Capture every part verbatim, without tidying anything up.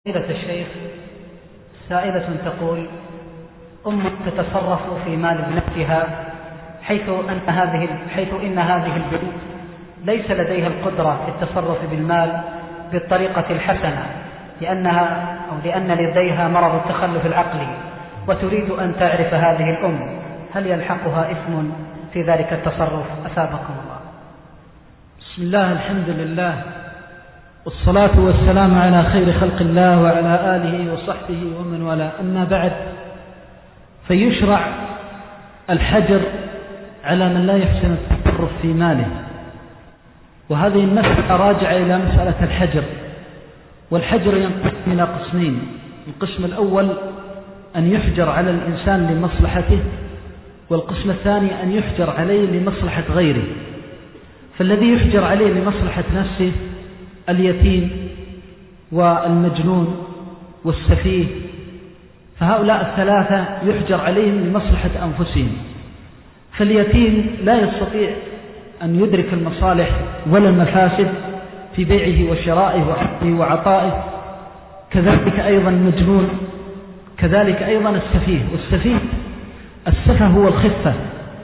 فضيلة الشيخ، سائلة تقول: أم تتصرف في مال ابنتها حيث أن هذه حيث إن هذه البنت ليس لديها القدرة في التصرف بالمال بالطريقة الحسنة لأنها أو لأن لديها مرض التخلف العقلي، وتريد أن تعرف هذه الأم هل يلحقها إثم في ذلك التصرف؟ أثابكم الله. بسم الله، الحمد لله، والصلاة والسلام على خير خلق الله وعلى آله وصحبه ومن والاه، أما بعد، فيشرع الحجر على من لا يحسن التصرف في ماله، وهذه المسألة راجعة إلى مسألة الحجر. والحجر ينقسم إلى قسمين: القسم الأول أن يحجر على الإنسان لمصلحته، والقسم الثاني أن يحجر عليه لمصلحة غيره. فالذي يحجر عليه لمصلحة نفسه اليتيم والمجنون والسفيه، فهؤلاء الثلاثة يحجر عليهم لمصلحة أنفسهم. فاليتيم لا يستطيع أن يدرك المصالح ولا المفاسد في بيعه وشرائه وعطيه وعطائه، كذلك أيضا المجنون، كذلك أيضا السفيه. والسفيه السفه هو الخفة،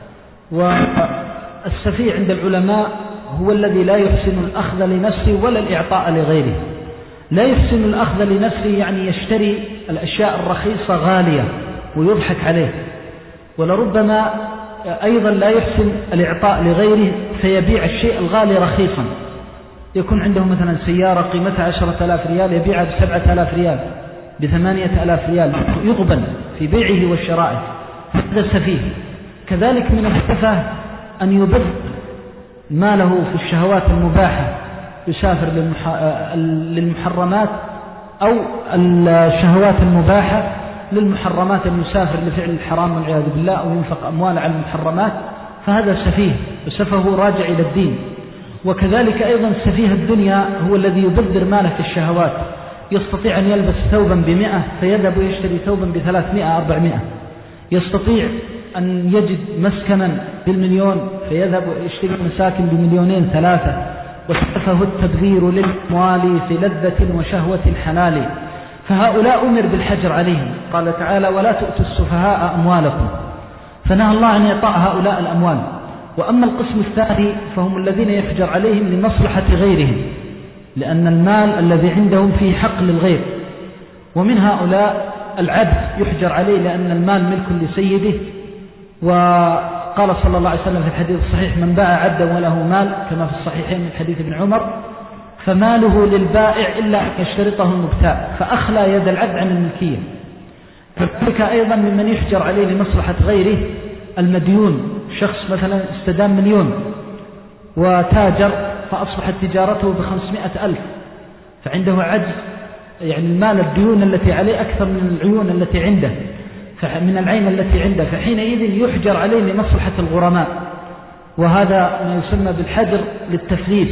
والسفيه عند العلماء هو الذي لا يحسن الأخذ لنفسه ولا الإعطاء لغيره. لا يحسن الأخذ لنفسه يعني يشتري الأشياء الرخيصة غالية ويضحك عليه، ولربما أيضا لا يحسن الإعطاء لغيره فيبيع الشيء الغالي رخيصا. يكون عنده مثلا سيارة قيمتها عشرة آلاف ريال يبيعها بسبعة آلاف ريال، بثمانية آلاف ريال، يغبن في بيعه وشرائه، هذا سفيه. كذلك من السفه أن يبذ ماله في الشهوات المباحة، يسافر للمحرمات، أو الشهوات المباحة للمحرمات، المسافر لفعل الحرام والعياذ بالله، أو ينفق أموال على المحرمات، فهذا سفيه، وسفهه راجع إلى الدين. وكذلك أيضا سفيه الدنيا هو الذي يبذر ماله في الشهوات، يستطيع أن يلبس ثوبا بمئة فيذهب ويشتري ثوبا بثلاثمائة أربعمائة، يستطيع أن يجد مسكنا بالمليون فيذهب ويشتري مساكن بمليونين ثلاثة. وسفه التبذير للأموال في لذة وشهوة الحلال، فهؤلاء أمر بالحجر عليهم. قال تعالى: ولا تؤتوا السفهاء أموالكم، فنهى الله عن إعطاء هؤلاء الأموال. وأما القسم الثاني فهم الذين يحجر عليهم لمصلحة غيرهم، لأن المال الذي عندهم فيه حق للغير. ومن هؤلاء العبد يحجر عليه لأن المال ملك لسيده، وقال صلى الله عليه وسلم في الحديث الصحيح: من باع عبدا وله مال، كما في الصحيحين من حديث ابن عمر، فماله للبائع إلا أن يشترطه المبتاع، فأخلى يد العبد عن الملكية. فذلك أيضا ممن يحجر عليه لمصلحة غيره المديون. شخص مثلا استدام مليون وتاجر، فأصبحت تجارته بخمسمائة ألف، فعنده عجز، يعني المال الديون التي عليه أكثر من العيون التي عنده، من العين التي عنده، فحينئذ يحجر عليه لمصلحة الغرماء، وهذا ما يسمى بالحجر للتفليس.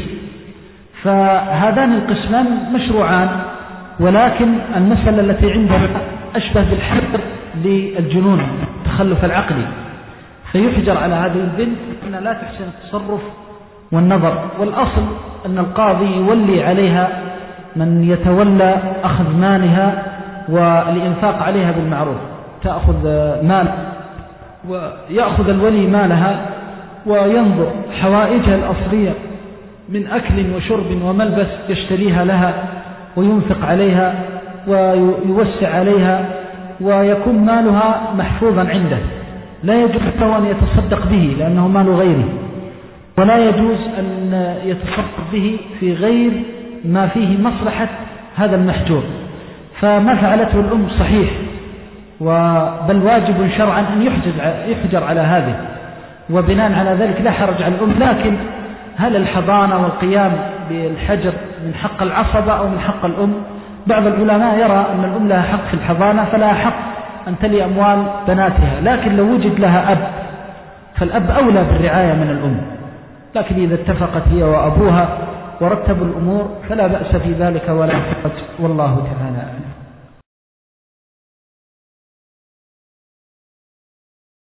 فهذان القسمان مشروعان، ولكن المسألة التي عندنا أشبه بالحجر للجنون، التخلف العقلي، فيحجر على هذه البنت أنها لا تحسن التصرف والنظر. والأصل أن القاضي يولي عليها من يتولى أخذ مالها والإنفاق عليها بالمعروف. تأخذ مال ويأخذ الولي مالها وينظر حوائجها الأصلية من أكل وشرب وملبس، يشتريها لها وينفق عليها ويوسع عليها، ويكون مالها محفوظا عنده، لا يجوز له أن يتصدق به لأنه مال غيره، ولا يجوز أن يتصدق به في غير ما فيه مصلحة هذا المحجور. فما فعلته الأم صحيح، بل واجب شرعا أن يحجر على هذه، وبناء على ذلك لا حرج على الأم. لكن هل الحضانة والقيام بالحجر من حق العصبة أو من حق الأم؟ بعض العلماء يرى أن الأم لها حق في الحضانة، فلا حق أن تلي أموال بناتها، لكن لو وجد لها أب فالأب أولى بالرعاية من الأم. لكن إذا اتفقت هي وأبوها ورتبوا الأمور فلا بأس في ذلك ولا حرج، والله تعالى أعلم.